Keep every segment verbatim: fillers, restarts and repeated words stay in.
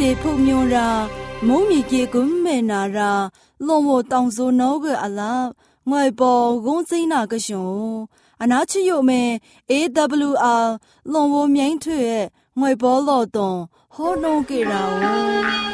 给朋友啦，某米给滚没拿啦，让我当做那个阿拉，我包公在那个熊，啊拿去有没 A W R， 让我面对，我包劳动，好弄给啦哦。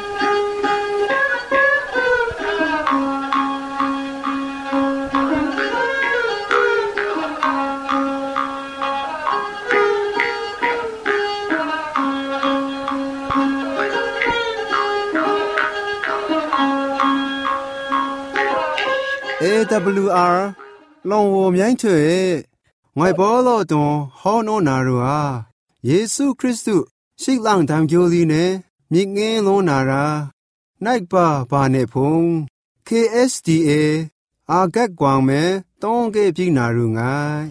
A W R long wo myai thwe ngoi bo lo don ho no na ru a Yesu Christu shik lang dam gyo li ne myit ngin lo na ra nai ba ba ne phung K S D A a gat gwang me tong ge pyi na ru ngai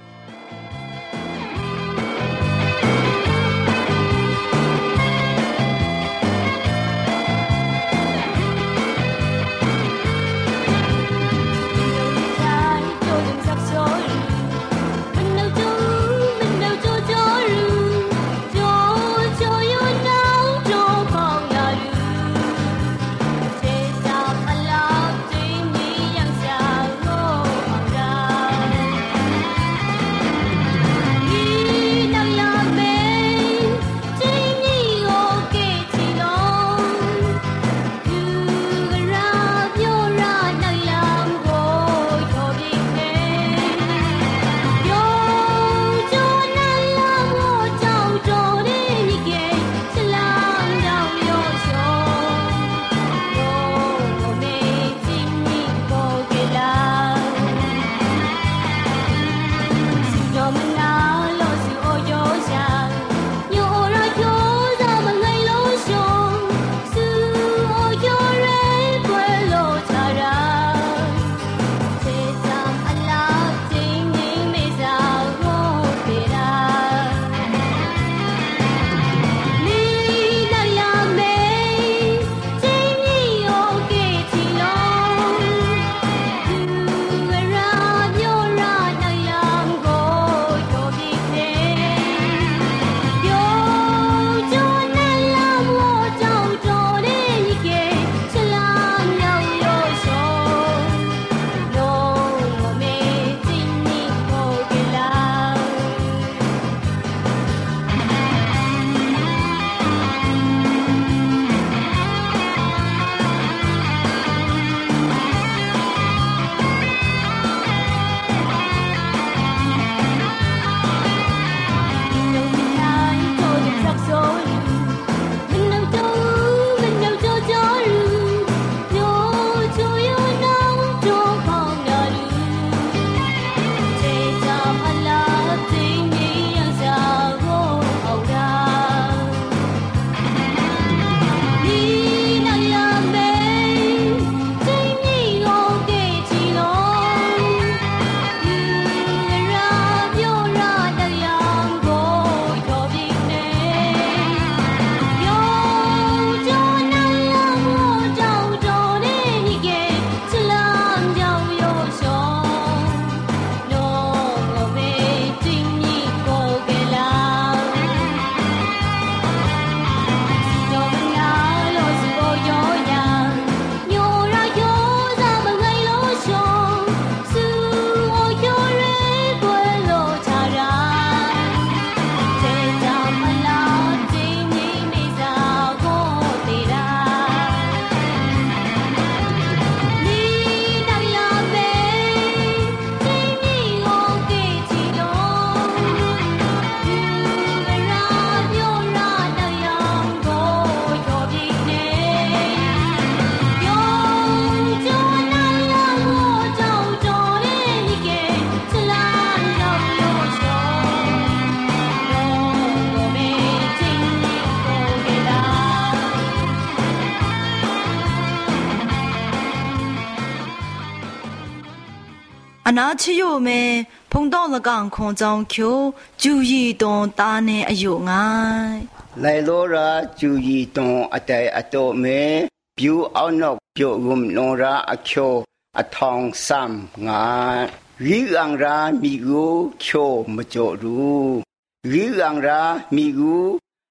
啊，那只有me碰到了港空中口，注意到大呢哎呦哎。 来罗拉注意到阿呆阿多me，表奥诺表rum诺拉阿口阿汤三眼，日昂拉米古口么做路，日昂拉米古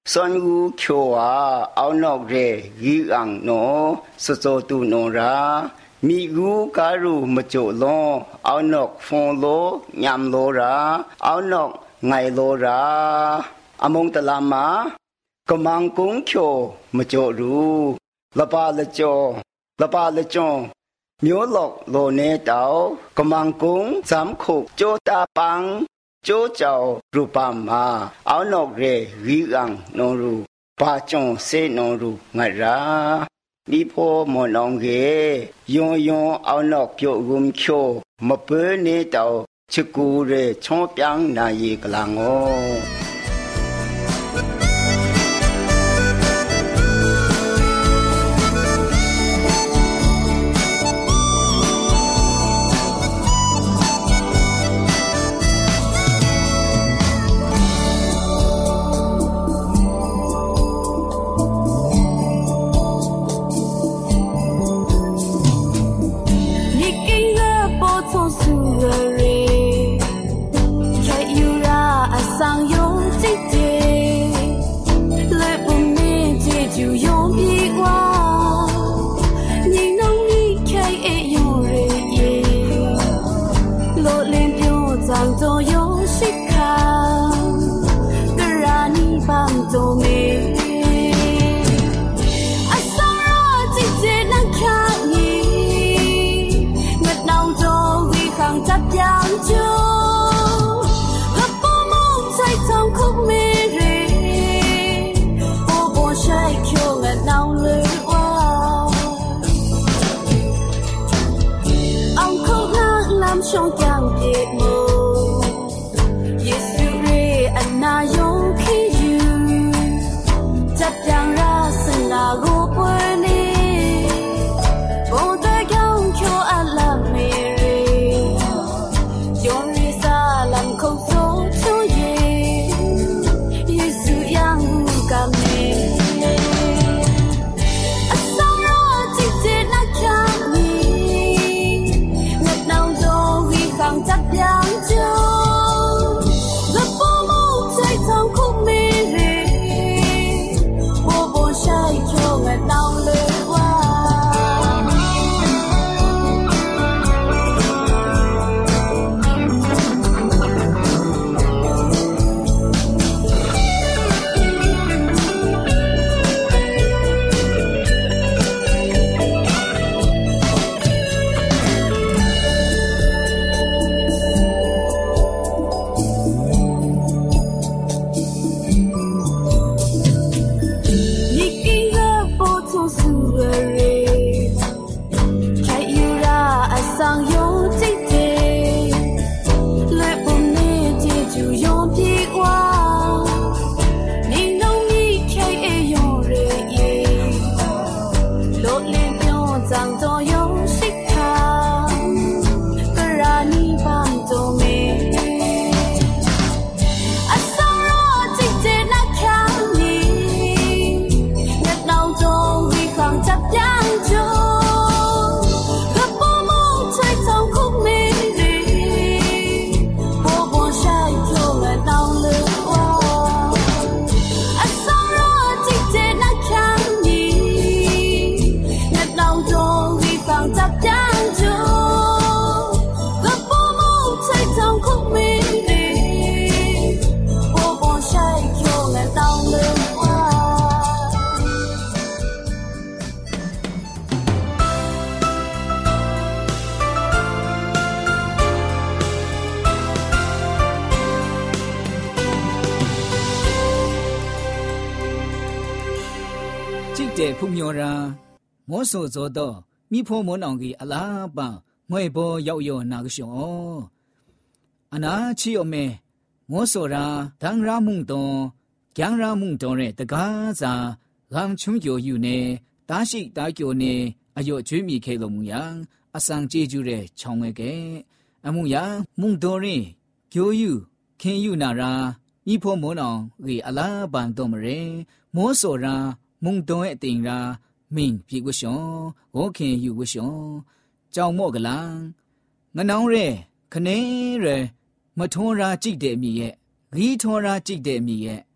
ส่วนกูเขียวว่าเอานอกเรกีอังโนสุโซตุโนรามีกูการุมโจโลเอานอกฟงโลยามโลราเอานอกไงโลราอมงตลามากมังกุงเขียวมโจรูละปาละจอละปาละจงမျိုးหลอกโลเนเตากมังกุงสามขุกโจตาปังโจเจ้ารูปามาเอานอกเรรีอังนองรูปาจงเซนองรูงะรามีพ่อมอนองเกยองยองเอานอกเปียวกุมโชมะเปเนเตาชะกูเรชองเปียงนาเยกลางอผู้มีราหมอโซโซโตมีพ่อมนองกีอลาปะงวยบ่ยาวยอนากชออนาชิโอเมหมอโซราดังรามุงตอจังรามุงตอเรตกาซารังชุงโยอยู่เนตาชิตาโยเนอโยจุมีเคลมุยังอสังเจจูเรชองเวเกอมุยังมุงตอเรโยอยู่เคนอยู่นารามีพ่อมนองกีอลาบันตอมเรหมอโซรามุงตอเอติงรามิงพี่กุชอโอเคอยู่กุชอเจ้าโมกลังงะน้องเรคเนเรมะทอราจิกเดมีเยรีทอราจิกเดมีเย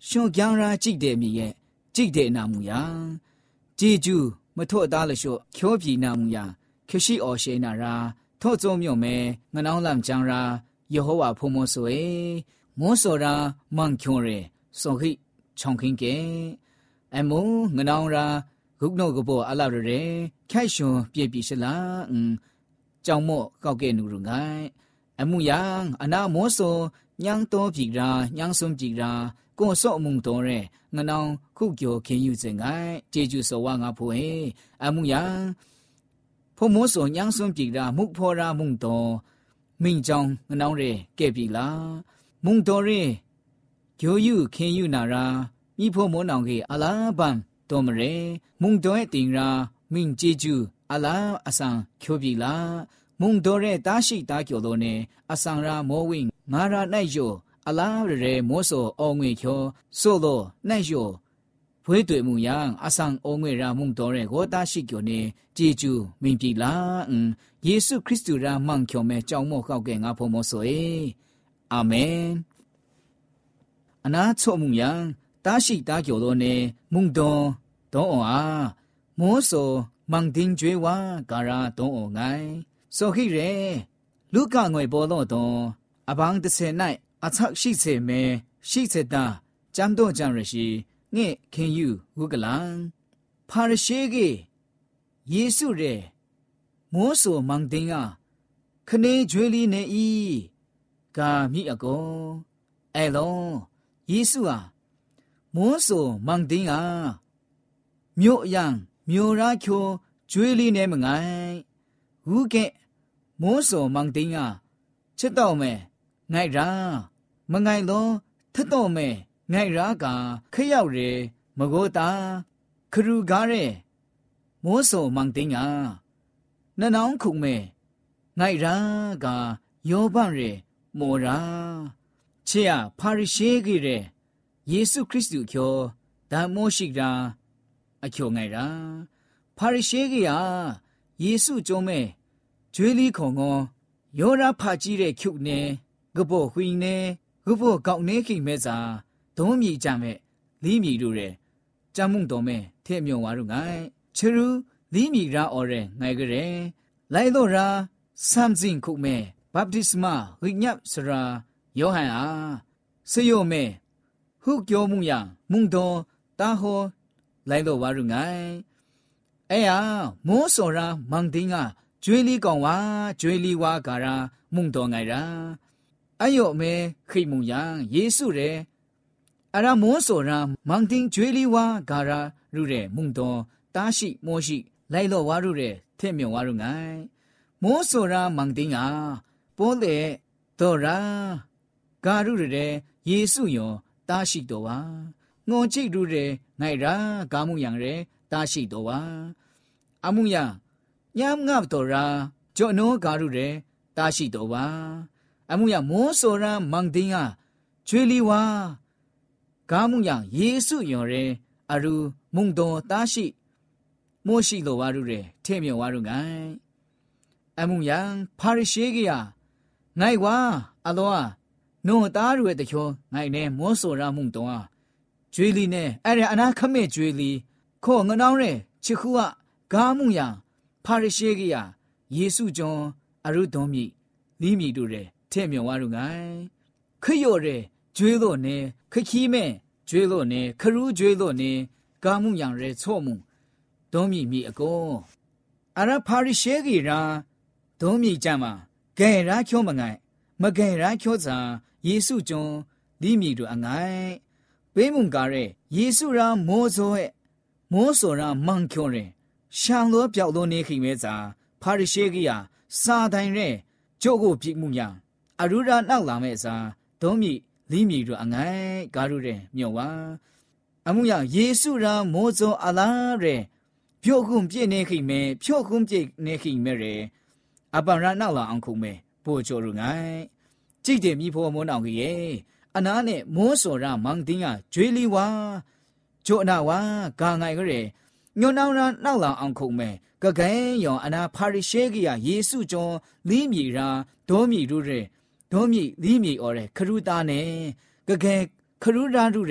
ရှော့ကျန်းရာကြည့်တယ်မြည်ရဲ့ကြည့်တယ်နာမူယာဂျေဂျူးမထော့သားလျှော့ချောပြီနာမူယာခရှိအော်ရှေနာရာထော့စုံမြို့မဲငနောင်းလမ်ကျန်းရာယေဟောဝါဖုံမောဆွေမောစောရာမန်ချွန်ရဲစောခိချောင်းခင်းကဲအမုံငနောင်းရာဂုတ်နောကဘောအလာရဲခိုက်ရှွန်ပြေပြီရှလာအင်းကြောင်မော့ကောက်ကဲနူရုငိုင်းအမှုယံအနာမောစောညံတော်ပြီရာညံစွန်ပြီရာကိုစော့အမှုတော်ရဲငနောင်ခုကျော်ခင်ယူစင်ငိုင်းကျေကျူစောဝါငါဖိုဟေအမှုယံဖုံမောစောညံစွန်ပြီရာမုဖောရာမှုတော်မင်းကြောင်ငနောင်ရဲကဲပြီလားမုံတော်ရဲဂျိုယူခင်ယူနာရာမိဖို့မောနောင်ကြီးအလားပန်တော်မရဲမုံတော်ရဲ့တင်ရာမင်းကျေကျူအလားအဆန်ချိုပြီလားမုံတော်ရဲ့တားရှိတားကျော်တော်နဲ့အဆန်ရာမောဝင်းငါရာနိုင်ယောအလားရဲမောစောအောငွေချောဆိုတော့နိုင်ယောဘွေးတွေ့မှုယံအဆန်အောငွေရာမုံတော်ရဲ့ကိုတားရှိကျော်နဲ့ကျေကျူမင်းပြီလားအင်းယေရှုခရစ်သူရာမန်ချောမဲကြောင်မောခောက်ကဲငါဖို့မောဆိုအေအာမင်အနာချိုမှုယံတားရှိတားကျော်တော်နဲ့မုံတော်တော်အောင်မောစောမန်တင်ကျွေဝါဂါရာတုံးအောင်ငိုင်းစောခိရဲလူကငွေပေါ်တော့တော့အပန်းတစ်ဆယ်၌အချက်ရှိစေမဲရှိစေတာจำတော့ကြရရှိငဲ့ခင်ယူဝကလံဖာရရှိကေယေစုရဲမောစောမန်တင်ကခနေကျွေးလီနေဤကာမိအကောအဲလောယေစုဟာမောစောမန်တင်ကမြို့အယံမြို့ရာချိုကျွေးလီနေမငိုင်းဝုကဲမောစောမန်တင်ကချစ်တော့မဲငိုက်ရာမငိုင်တော့ထတ်တော့မဲငိုက်ရာကခရောက်ရဲမကိုတာခရူကားရဲမောစောမန်တင်ကနနောင်းခုမဲငိုက်ရာကယောဘရဲမောရာချေယဖာရိရှေကြီးရဲယေရှုခရစ်သူကျော်ဓမ္မောရှိတာအချိုငိုင်ရာဖာရိရှေကြီးဟာယေရှုကျုံးမဲ့ကျွေးလီခုံကောယောရာဖာကြီးတဲ့ခုနေကဘောခွင်းနေကဘောကောက်နေခိမဲစာဒုံးမြည်ကြမဲ့လီးမြည်တို့တဲ့จำมุ่งတော်မဲ့ထဲ့မြုံဝါတို့ငိုင်ချရူလီးမြည်ရာအော်ရဲငိုင်ကြရဲလိုက်တော့ရာဆမ်ဇင်ခုမဲဘပ်တိစမာဝိညပ်စရာယောဟန်အားစေယောမဲဟုကျော်မှုရမုံတော်တာဟောလိုက်တော့ဝါရုငိုင်အဲယာမောစောရာမန်တင်းကကျွေးလီကောင်ဝါကျွေးလီဝါကာရာမုံတော်ငိုင်ရာအယောမဲခိမုံယံယေစုရဲအရာမောစောရာမန်တင်းကျွေးလီဝါကာရာရုရဲမုံတော်တာရှိမောရှိလိုက်တော့ဝါရုရဲထဲ့မြုံဝါရုငိုင်မောစောရာမန်တင်းကပိုးလေတော်ရာဂါရုရဲယေစုယောတာရှိတော်ဝါငုံကြည့်ရုရဲငိုင်ရာကာမှုယံရဲတာရှိတော်ဝါအမှုယံညမ်ငပ်တော်ရာဂျောနောဂါရုရဲတာရှိတော်ဝါအမှုယံမောစောရာမန်တင်းကကျွေလီဝါကာမှုယံယေစုယောရဲအရူမုံတော်တာရှိမောရှိတော်ဝါရုရဲထဲ့မြော်ဝါရုငိုင်အမှုယံဖာရိရှေကြီးယာငိုင်ဝါအလောနိုတားရွယ်တချောငိုင်နေမောစောရာမှုတော်အားကျွေလီနဲ့အဲ့ရအနာခမဲ့ကျွေလီခေါ်ငနောင်းရဲချစ်ခုကဂါမှုယံဖာရိရှေကြီးယာယေစုကျော်အရုတော်မြည်လီးမြည်တို့ရဲထဲ့မြော်ဝါရုငိုင်ခရော့ရဲကျွေလို့နေခခီးမဲ့ကျွေလို့နေခရူးကျွေလို့နေဂါမှုယံရဲချော့မှုတော်မြည်မြည်အကောအရဖာရိရှေကြီးရာတော်မြည်ကြမှာဂဲရာချောမငိုင်မဂဲရာချောစာယေစုကျော်လီးမြည်တို့အငိုင်ဘေးမုန်ကားရဲယေစုရာမောဇောရဲ့မောစောရာမန်ချောရဲရှံလို့ပြောက်လို့နေခိမဲစာဖာရိရှေကြီးယာစာတိုင်ရဲကျို့ကိုပြစ်မှုညာအရူရာနောက်လာမဲ့စာဒုံးမြည်လီးမြည်တို့အငိုင်ဂါရုရဲမြော့ဝါအမှုယယေစုရာမောဇောအလားရဲဖြို့ခုံပြည့်နေခိမဲဖြို့ခုံပြည့်နေခိမဲရဲအပရာနောက်လာအောင်ခုမဲပို့ချိုရုငိုင်ကြည့်တယ်မိဖို့မောနောင်ကြီးရဲ့အနာနဲ့မောစောရမန်တင်းကကျွေးလီဝါဂျိုအနာဝါဂါငိုင်ကရဲညွန်နောင်ရာနောက်လာအောင်ခုမဲကကဲယောအနာဖာရိရှေကြီးယေစုကျော်လီးမြည်ရာဒေါမြည်တို့ရဲဒေါမြည်လီးမြည်အော်ရဲခရူတာနဲ့ကကဲခရူရာတို့ရဲဝ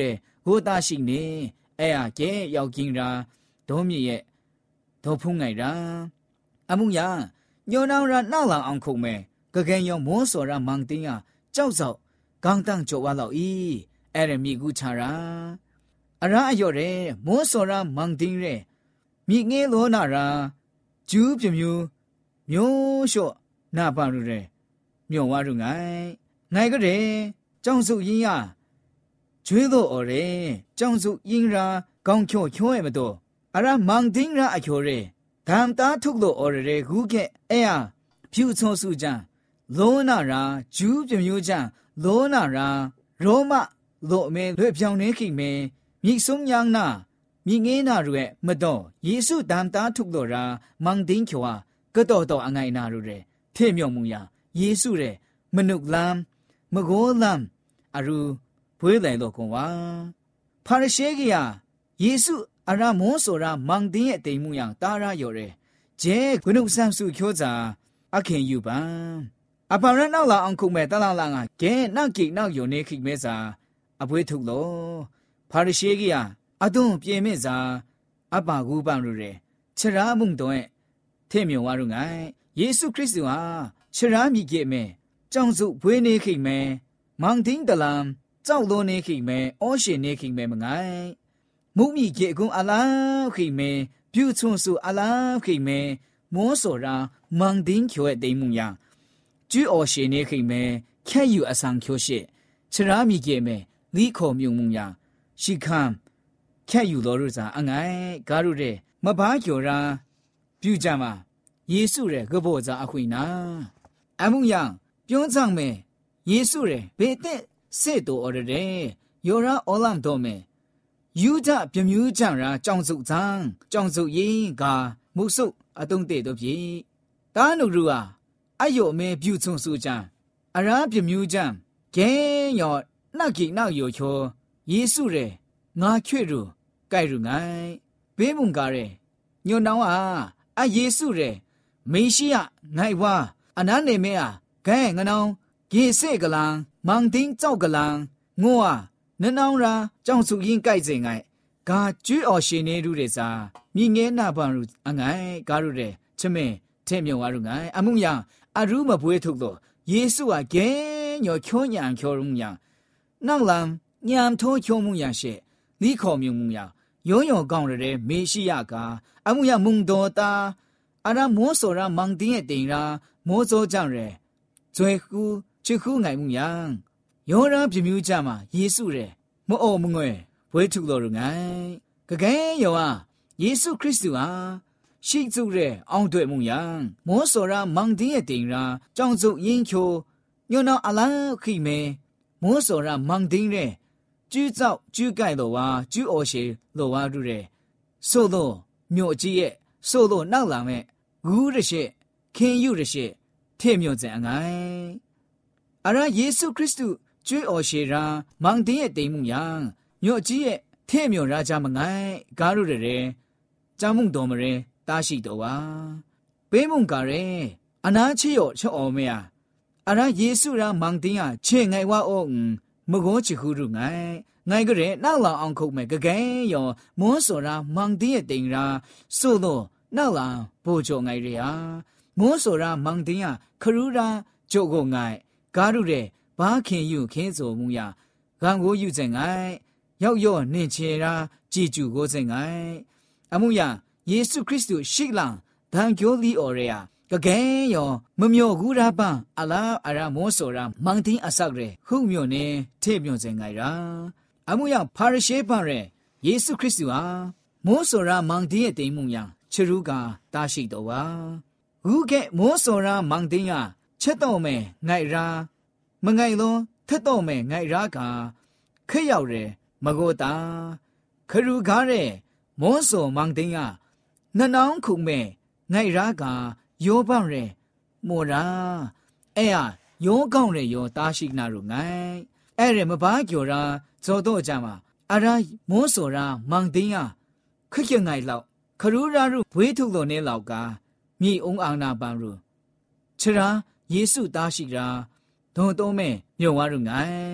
ကိုတာရှိနေအဲ့အကဲရောက်ကျင်းရာဒုံးမြစ်ရဲ့ဒုံဖုံးငိုင်ရာအမှုရညောနောင်ရာနောက်လောင်အောင်ခုံမဲကကဲယောမောစောရာမန်တင်းရကြောက်စောက်ကောင်းတန်းကြောဝါလောက်ဤအဲ့ရမိကူချရာအရာအယော့ရဲမောစောရာမန်တင်းရဲမိငဲလောနာရာကျူးပြမျိုးမျိုးလျှော့နာပါရရဲမြော်ဝါရုငိုင်ငိုင်ကတဲ့ကြောင်စုရင်ရကျွေးတော့အော်ရဲကြောင်စုရင်ရာကောင်းချော့ချောရဲ့မတော်အရာမန်တင်းရာအချော်ရဲဒမ်တာထုတ်လို့အော်ရဲခုကဲအဲ့ဟာဖြူချောစုကြလောနာရာကျူးပြမျိုးကြလောနာရာရောမလို့အမဲလွဲ့ပြောင်းနေခိမဲမိဆုံးညန်းနာမိငင်းနာရဲ့မတော်ယေစုဒမ်တာထုတ်လို့ရာမန်တင်းချောကတော့တော့အငိုင်နာရတဲ့ထေမြော့မှုရယေစုရဲ့မနုကလမ်မဂောလမ်အရူဘွေးလိုက်တော့ကွန်ဝါဖာရရှေကရယေစုအရာမောဆိုရာမန်တင်းရဲ့တိမ်မှုရတာရရော်ရဲဂျဲဂုဏုဆမ်စုချောစာအခင်ယူပါအပရနောက်လာအောင်ခုမဲ့တလာလာငါကဲနောက်ကိနောက်ယုံနေခိမဲစာအဘွေးထုတ်လို့ဖာရရှေကရအတုံးပြေမဲ့စာအပကူပန်ရရဲချရာမှုန်တော့ထေမြော်ဝါရုငိုင်ယေစုခရစ်တုဟာချရာမိကေမဲကြောင့်စုဘွေးနေခိမဲမန်တင်းတလမ်ကြောက်လို့နေခိမဲအောရှင်နေခိမဲမငိုင်မုမိကေကုံအလားခိမဲပြူချုံစုအလားခိမဲမောစောရာမန်တင်းချွဲတိမ်မှုယကျူအောရှင်နေခိမဲခဲယူအဆန်ချိုရှိချရာမိကေမဲလီခေါ်မြုံမှုယရှိခံခဲယူတော်ရစာအငိုင်ဂါရုတဲ့မဘာကျော်ရာပြုကြမှာယေစုရဲ့ကဘောဇာအခွေနာအမှုယပြောင်းဆောင်မယ်ယေစုရဲ့ဘေတဲ့စေတော်အော်တဲ့ယောရာအောလမ်တော်မယ်ယူကြပြမြူးကြရာကြောင်စုဇန်းကြောင်စုရင်ကမုဆုအတုံးတဲ့တို့ပြီတာနုရူဟာအယောမဲပြူချုံစုကြအရာပြမြူးကြကဲယောနှက်ကြီးနောက်ယောချောယေစုရဲ့ငါချွေရူကြိုက်ရူငိုင်ဘေးမုန်ကားရဲ့ညွန်တောင်းဟာအယေစုရဲ့မေရှိယငိုင်ဝါအနာနေမဲအားကဲငနောင်ယေစေကလန်မန်တင်းကြောက်ကလန်ငိုဟာနနောင်ရာကြောင်စုရင်ကြိုက်စေငိုင်ဂါကျွေးအော်ရှင်နေရူတဲ့စာမိငဲနာပန်ရူအငိုင်ဂါရူတဲ့ချမဲထဲမြော်ဝါရူငိုင်အမှုယအရူမပွေးထုတ်တော့ယေစုဟာကဲညောချောညံချောရုံညာနောက်လန်ညံထိုးချောမှုရရှေလီခေါ်မြုံမှုရယောယောကောင်းရတဲ့မေရှိယကအမှုယမုံတော်တာအရာမောစောရာမန်တင်းရဲ့တင်ရာမောစောကြောင့်ရဲဇွဲခုချစ်ခုငိုင်မှုယံယောရာပြမြူးကြမှာယေစုရဲမအော်မငွေဘွေးထုတော်ရငိုင်ကကဲယောဟာယေစုခရစ်တုဟာရှိစုရဲအောင်တွေ့မှုယံမောစောရာမန်တင်းရဲ့တင်ရာကြောင့်စုရင်ချိုညွန်းတော်အလားခိမဲမောစောရာမန်တင်းရဲကျူးကြောက်ကျူးကြိုက်တော်ဝါကျူးအော်ရှေလောဝါရုရဲဆိုတော့မြို့ကြီးရဲ့ဆိုတော့နောက်လာမဲ့ဂူးရရှိခင်ယူရရှိထေမြော့စံအငိုင်အရာယေစုခရစ်တုကျွေးအော်ရှေရာမန်တင်းရဲ့တိမ်မှုယံမြို့ကြီးရဲ့ထေမြော့ရာချမငိုင်ဂါရုရရဲဂျာမှုတော်မရဲတာရှိတော်ဝါပေးမုန်ကရဲအနာချီယောချော်မေယာအရာယေစုရာမန်တင်းဟာချေငိုင်ဝါအောမကောချီခုရုငိုင်ငိုင်ကရဲနောက်လာအောင်ခုတ်မဲ့ကကဲယောမောစောရာမန်တင်းရဲ့တိမ်ရာဆိုတော့နောက်လာပို့ချုံငိုင်ရယာမောစောရာမန်တင်းဟာခရူရာဂျိုကိုငိုင်ဂါရုတဲ့ဘာခင်ယူခင်းဆိုမှုရဂံကိုယူစင်ငိုင်ရောက်ရော့နင်ချေရာကြည်ကျူကိုစင်ငိုင်အမှုရယေစုခရစ်တုရှိလံဒံကျိုလီအော်ရယာကကဲယောမမျောကူရာပန်အလားအရာမောစောရာမန်တင်းအဆောက်ရဲခုမြို့နေထေမြော့စင်ငိုင်ရာအမှုရဖာရရှေပန်ရဲယေစုခရစ်တုဟာမောစောရာမန်တင်းရဲ့တိမ်မှုယံချရူကတာရှိတော်ဝါဟုကဲမောစောရာမန်တင်းကချက်တော်မဲငိုင်ရာမငိုင်လုံးထက်တော်မဲငိုင်ရာကခက်ရောက်ရဲမကိုတာခရူကားရဲမောစောမန်တင်းကနနောင်းခုမဲငိုင်ရာကယောပန်ရဲမောရာအဲ့ဟာယောကောင်းရဲယောတာရှိနာရုငိုင်အဲ့ရဲမဘာကျော်ရာဇောတော့ကြမှာအရာမောစောရာမန်တင်းကခက်ကြငိုင်လောက်ခရူရာရုဘွေးထုလို့နေလောက်ကမြေအုံအောင်နာပန်ရုချရာယေစုတာရှိရာဒုံတော့မဲမြေဝါရုငိုင်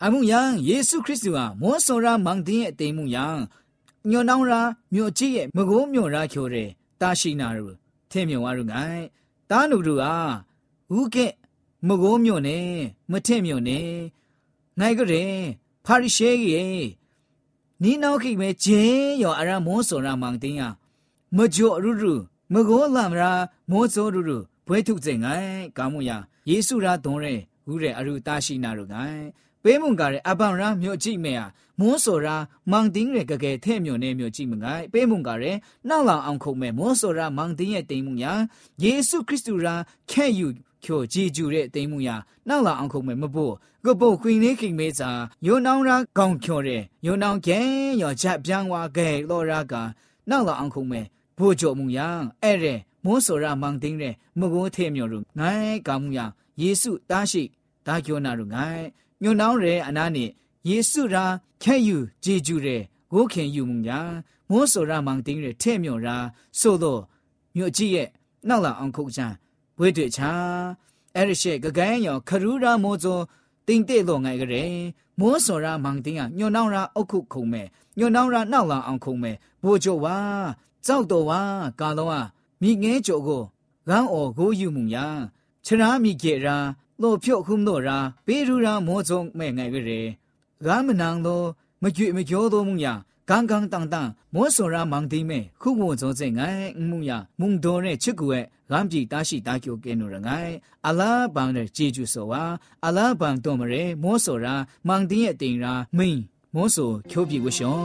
အမှုယံယေရှုခရစ်တုဟာမောစောရာမောင်တင်းရဲ့တိမ်မှုယံညောနောင်ရာမြို့ကြီးရဲ့မကိုးမြို့ရာချိုတဲ့တာရှိနာရူထဲမြုံဝါရုငိုင်တာနုရူဟာဥကဲမကိုးမြို့နဲ့မထင့်မြို့နဲ့ငိုင်ကြတဲ့ဖာရိရှဲကြီးနီနောက်ခိမဲဂျင်းရောအရာမောစောရာမောင်တင်းဟာမကြောရူရူမကိုးလမ်ရာမောစောရူရူဘွဲထုတ်တဲ့ငိုင်ကောင်းမှုယယေရှုရာသွန်ရဲဥရဲအရူတာရှိနာရုငိုင်ပေးမုန်ကရဲအပန်ရာမြို့ကြည့်မဲဟာမောစောရာမောင်တင်းရဲကကဲထဲမြို့နဲ့မြို့ကြည့်မငိုင်ပေးမုန်ကရဲနောက်လောင်အောင်ခုံမဲမောစောရာမောင်တင်းရဲ့တိမ်မှုယာယေရှုခရစ်တုရာခဲယူချိုဂျီဂျူတဲ့တိမ်မှုယာနောက်လောင်အောင်ခုံမဲမဖို့ကပုတ်ခွင်းလေးခိမဲစာယိုနောင်ရာကောင်းချိုတဲ့ယိုနောင်ကျဲရောချက်ပြန်းဝါကဲလောရာကနောက်လောင်အောင်ခုံမဲဘို့ကြမှုယာအဲ့ရဲမောစောရာမောင်တင်းရဲမကိုးထဲမြို့ရုငိုင်ကောင်းမှုယာယေရှုတားရှိတာကျောနာရုငိုင်ညွန်နောင်းရဲအနာနေယေရှုရာခဲယူဂျေဂျူရဲဂိုးခင်ယူမှုညာမောစောရာမောင်တင်းရဲထဲမြော်ရာဆိုတော့မြို့ကြီးရဲ့နောက်လာအောင်ခုတ်ချံဘွေတွေ့ချာအဲ့ရရှိကကန်းရောခရူရာမောဇောတင်းတဲ့တော့ငိုင်ကြရဲမောစောရာမောင်တင်းကညွန်နောင်းရာအုတ်ခုခုံမဲ့ညွန်နောင်းရာနောက်လာအောင်ခုံမဲ့ဘိုးကျော်ဝါကြောက်တော်ဝါကာတော့ဝါမိငဲကျော်ကိုဂန်းအော်ဂိုးယူမှုညာချရာမိကေရာလောဖြုတ်ခုံတော့ရာပေရူရာမောဇုံမဲ့ငိုင်ကြရဲဂမ်းမနန်းတော့မကြွမကြောတော့မှုညာ刚刚当当莫说让忙弟妹苦我做这爱木呀梦多呢吃苦诶俺比大西大脚给努人爱阿拉帮的记住说话阿拉帮多么人莫说让忙弟也定让命莫说求比我凶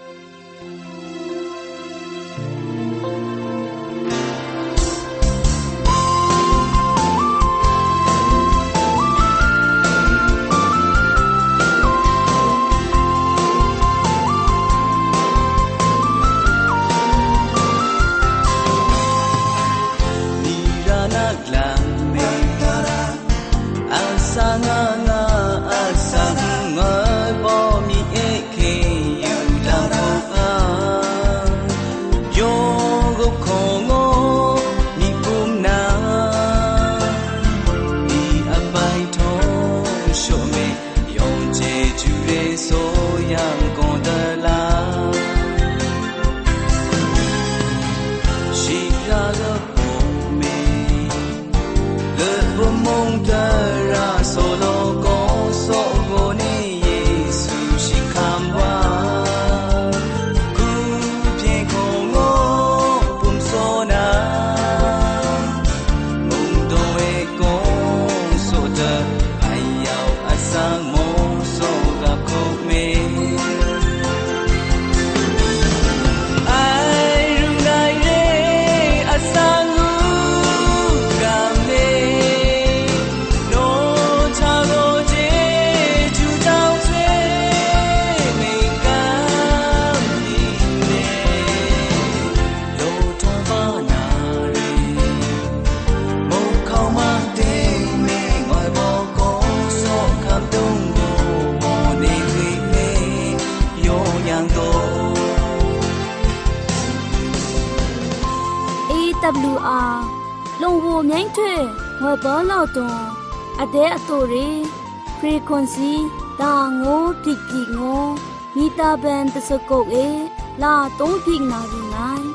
A W R လုံဝမြိုင်းထွဲဝဘောလောက်တွန်အတဲ့အတူရီ frequency တာငိုတိကိငိုမီတာဘန်တစကုတ်အေလာတုံးကိနာဒီနိုင်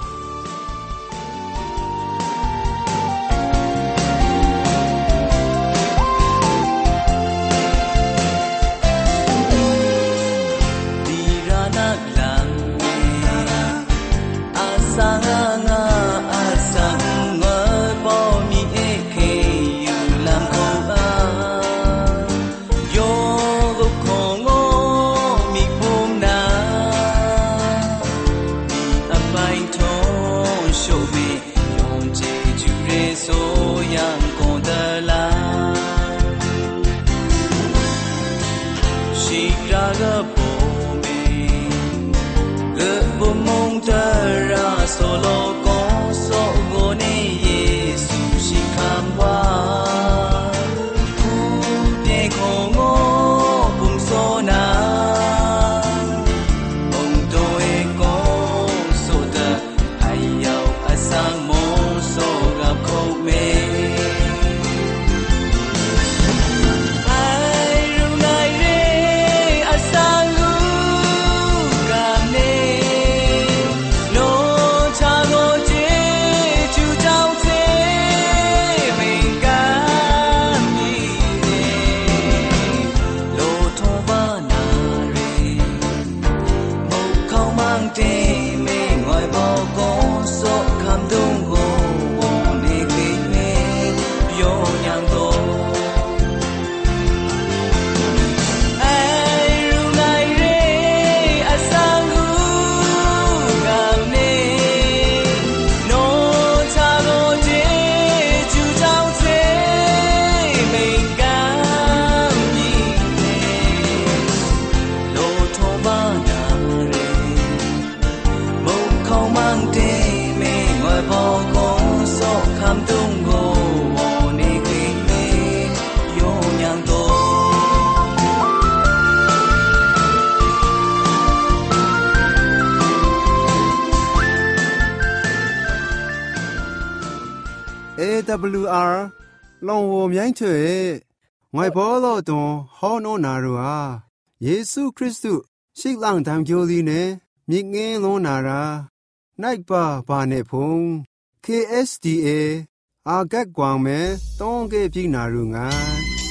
I เอ ดับเบิลยู อาร์ ลองโวมยังเถอะไงบอลตงฮอนอนารัวเยซูคริสต์ชิกหลังทำเกียวลีเนมิเงลงนาราไนปะบาเนพง เค เอส ดี เอ อากัดกวางเมต้องเก็บพินารุงา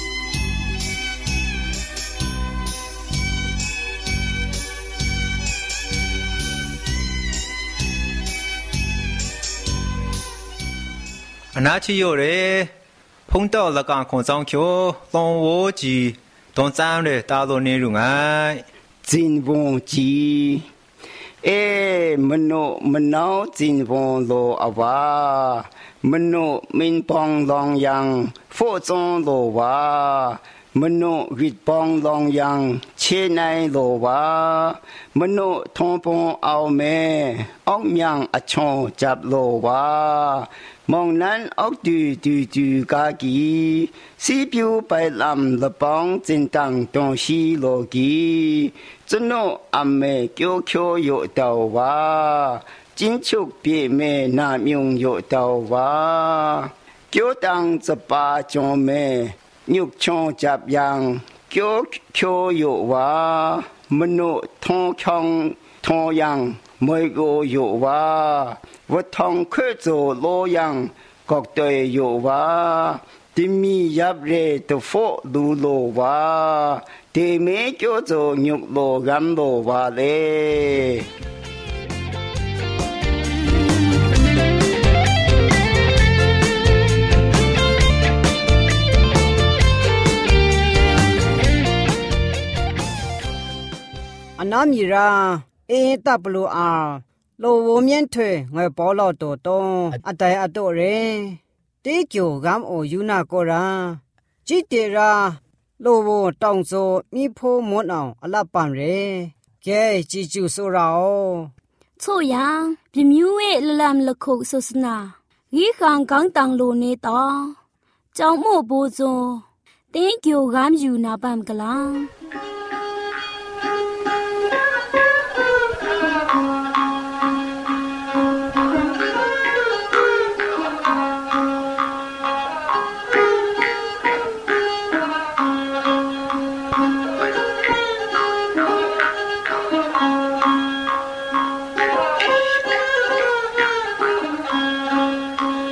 อนาชิโยเรพงต่อละกางของจองเขียวลองโวจีตองจามเรตาโลเนรุงาจินวงจีเอมโนมนาวจินวงโลอาวามโนมินปองลองยังโฟจงโลวามโนวิดปองลองยังเชไนโลวามโนทองปองเอาเมออกยังอชงจับโลวามองนั้นออกดูดูดูกากีสีผิวไปลำละปองจินตังตองชีโลกีจนโนอเมเกียวเคียวโยเตาวาจินชุกเปียเมนามยงโยเตาวาเกียวตังจะปาจงเมยุกชงจับยังเกียวเคียวโยวามโนทองชองทองยังมวยโกโยวาวัดทองเคยโจโลยังกอกเตยโยวาติมียับเรตโฟดูโลวาเตเมเกียวโจยุกโลกัมโลวาเลอนามีราเอตับลูอาโลโวเมียนเถงวยปอลอโตโตอะไตอะโตเรတေเกียวกัมโอยูนาโกราจิเตราโลโวตองโซมีโพมวนအောင်အလပ်ပန်ရဲကဲကြည်ကျူဆိုရာချို့ယံပြမြူးရဲ့လလမ်လခုဆုစနာရီခံကောင်းတန်လိုနေတော့ကြောင်မို့ဘိုးစုံတင်းကျိုကမ်းယူနာပမ်ကလား